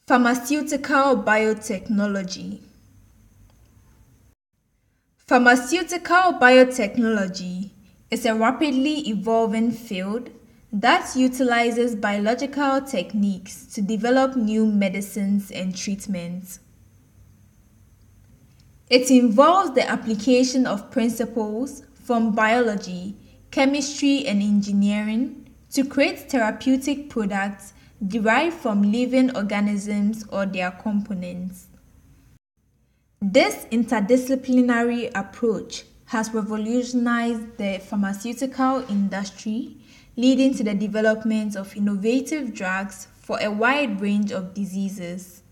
Pharmaceutical biotechnology. Pharmaceutical biotechnology is a rapidly evolving field that utilizes biological techniques to develop new medicines and treatments. It involves the application of principles from biology, chemistry, and engineering to create therapeutic products derived from living organisms or their components. This interdisciplinary approach has revolutionized the pharmaceutical industry, leading to the development of innovative drugs for a wide range of diseases.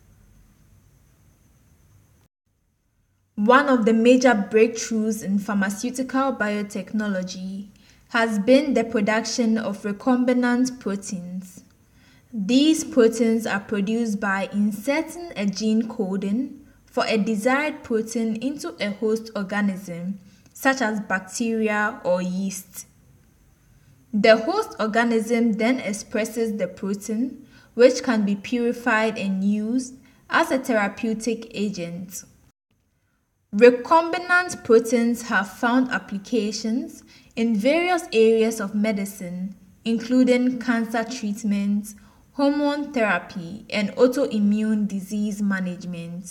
One of the major breakthroughs in pharmaceutical biotechnology has been the production of recombinant proteins. These proteins are produced by inserting a gene coding for a desired protein into a host organism, such as bacteria or yeast. The host organism then expresses the protein, which can be purified and used as a therapeutic agent. Recombinant proteins have found applications in various areas of medicine, including cancer treatment, hormone therapy, and autoimmune disease management.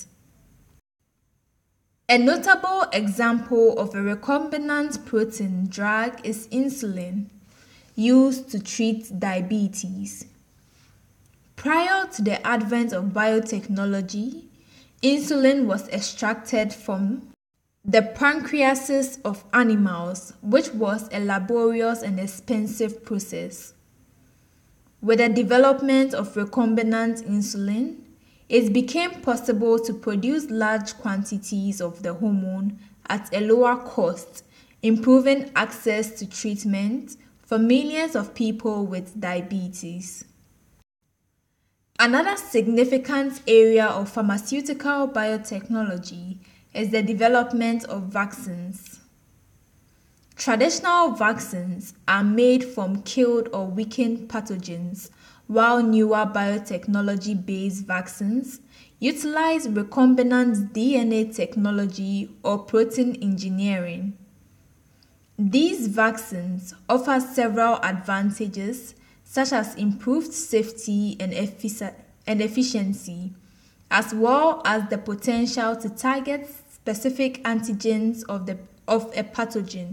A notable example of a recombinant protein drug is insulin, used to treat diabetes. Prior to the advent of biotechnology, insulin was extracted from the pancreases of animals, which was a laborious and expensive process. With the development of recombinant insulin, it became possible to produce large quantities of the hormone at a lower cost, improving access to treatment for millions of people with diabetes. Another significant area of pharmaceutical biotechnology is the development of vaccines. Traditional vaccines are made from killed or weakened pathogens, while newer biotechnology-based vaccines utilize recombinant DNA technology or protein engineering. These vaccines offer several advantages, such as improved safety and efficiency, as well as the potential to target specific antigens of a pathogen.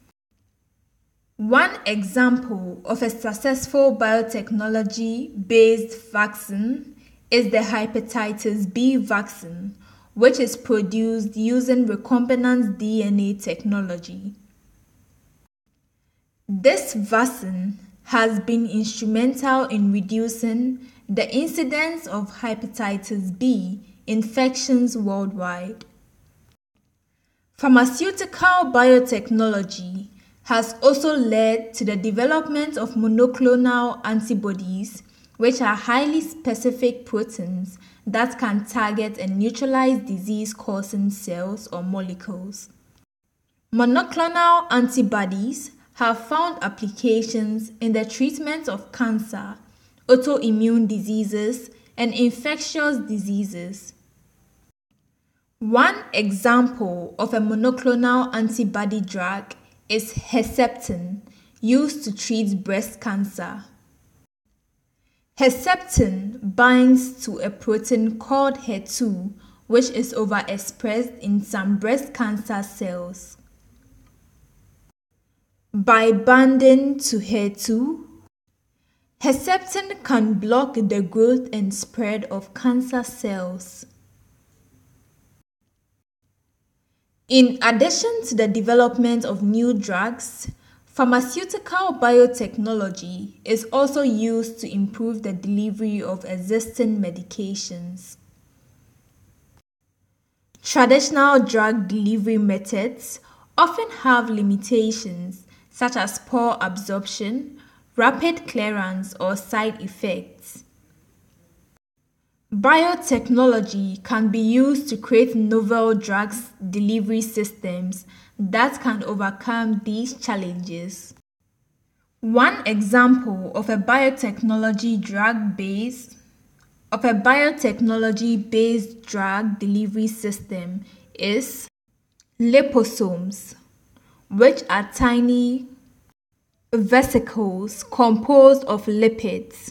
One example of a successful biotechnology-based vaccine is the hepatitis B vaccine, which is produced using recombinant DNA technology. This vaccine has been instrumental in reducing the incidence of hepatitis B infections worldwide. Pharmaceutical biotechnology has also led to the development of monoclonal antibodies, which are highly specific proteins that can target and neutralize disease-causing cells or molecules. Monoclonal antibodies have found applications in the treatment of cancer, autoimmune diseases, and infectious diseases. One example of a monoclonal antibody drug is Herceptin, used to treat breast cancer. Herceptin binds to a protein called HER2, which is overexpressed in some breast cancer cells. By binding to HER2, Herceptin can block the growth and spread of cancer cells. In addition to the development of new drugs, pharmaceutical biotechnology is also used to improve the delivery of existing medications. Traditional drug delivery methods often have limitations such as poor absorption, rapid clearance, or side effects. Biotechnology can be used to create novel drugs delivery systems that can overcome these challenges. One example of a biotechnology drug based of a biotechnology-based drug delivery system is liposomes, which are tiny vesicles composed of lipids.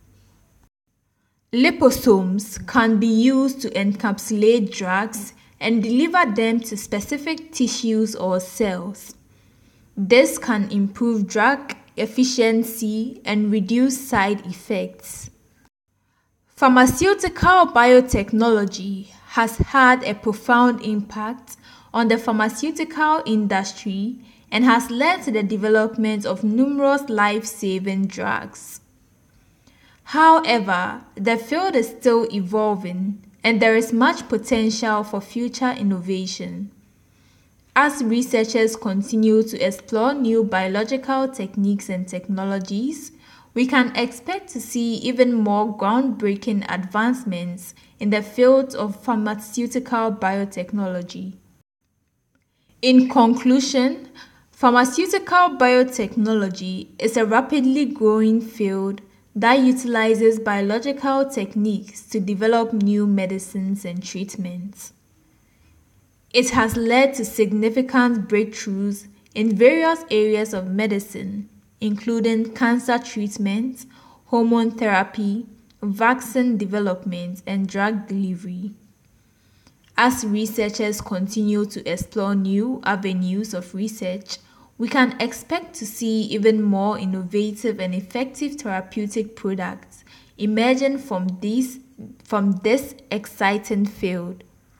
Liposomes can be used to encapsulate drugs and deliver them to specific tissues or cells. This can improve drug efficiency and reduce side effects. Pharmaceutical biotechnology has had a profound impact on the pharmaceutical industry and has led to the development of numerous life-saving drugs. However, the field is still evolving and there is much potential for future innovation. As researchers continue to explore new biological techniques and technologies, we can expect to see even more groundbreaking advancements in the field of pharmaceutical biotechnology. In conclusion, pharmaceutical biotechnology is a rapidly growing field that utilizes biological techniques to develop new medicines and treatments. It has led to significant breakthroughs in various areas of medicine, including cancer treatment, hormone therapy, vaccine development, and drug delivery. As researchers continue to explore new avenues of research, we can expect to see even more innovative and effective therapeutic products emerging from this exciting field.